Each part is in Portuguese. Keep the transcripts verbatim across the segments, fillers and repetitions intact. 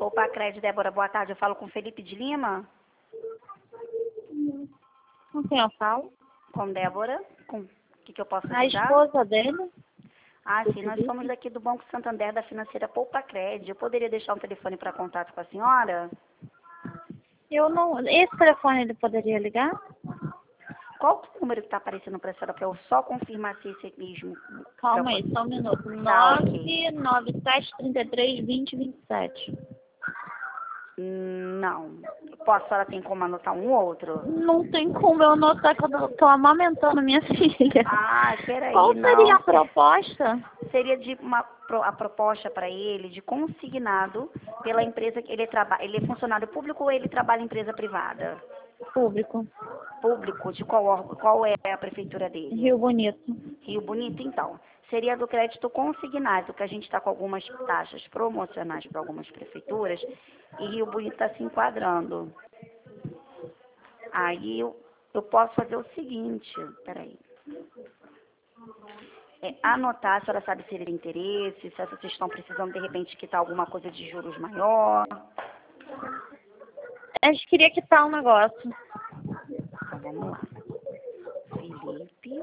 Poupa Crédito, Débora, boa tarde. Eu falo com Felipe de Lima? Com quem eu falo? Com Débora? Com o que, que eu posso A ajudar? esposa dele? Ah, Do sim, nós Felipe? somos daqui do Banco Santander, da financeira Poupa Crédito. Eu poderia deixar um telefone para contato com a senhora? Eu não. Esse telefone ele poderia ligar? Qual o número que está aparecendo para a senhora, para eu só confirmar se esse é mesmo? Calma aí, só um minuto. Tá, ok. nove nove sete três três vinte vinte e sete. Hum, Não. Posso, a senhora tem como anotar um ou outro? Não tem como eu notar que eu tô amamentando minha filha. Ah, peraí, Qual seria não. a proposta? Seria de uma pro- a proposta para ele de consignado pela empresa que ele trabalha. Ele é funcionário público ou ele trabalha em empresa privada? Público. Público, de qual órgão, qual é a prefeitura dele? Rio Bonito. Rio Bonito, então. Seria do crédito consignado, que a gente está com algumas taxas promocionais para algumas prefeituras, e Rio Bonito está se enquadrando. Aí eu, eu posso fazer o seguinte, peraí. É, anotar, a senhora sabe se ele tem interesse, se vocês estão precisando, de repente, quitar alguma coisa de juros maior. A gente queria quitar um negócio. Então, vamos lá. Felipe.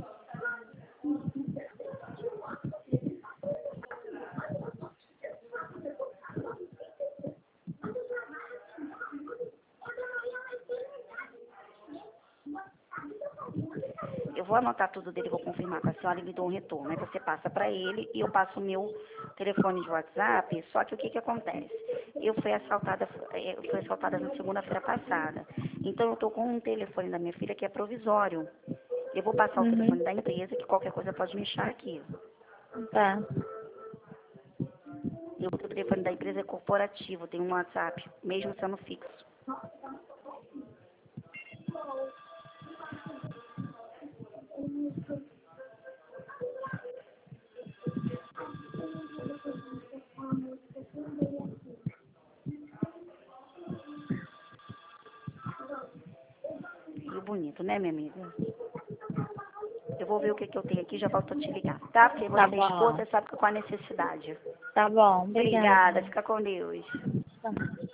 Eu vou anotar tudo dele, vou confirmar com a senhora e me dou um retorno. Aí você passa para ele e eu passo o meu telefone de WhatsApp. Só que o que que acontece? Eu fui assaltada, eh, eu fui assaltada na segunda-feira passada. Então eu estou com um telefone da minha filha que é provisório. Eu vou passar o Uhum. telefone da empresa, que qualquer coisa pode me achar aqui. Tá. E o telefone da empresa é corporativo, tem um WhatsApp, mesmo sendo fixo. E bonito, né, minha amiga? Eu vou ver o que, que eu tenho aqui e já volto a te ligar, tá? Porque Tá você é esposa, bom. você sabe que com a necessidade. Tá bom. Obrigada. Obrigada, fica com Deus. Tá.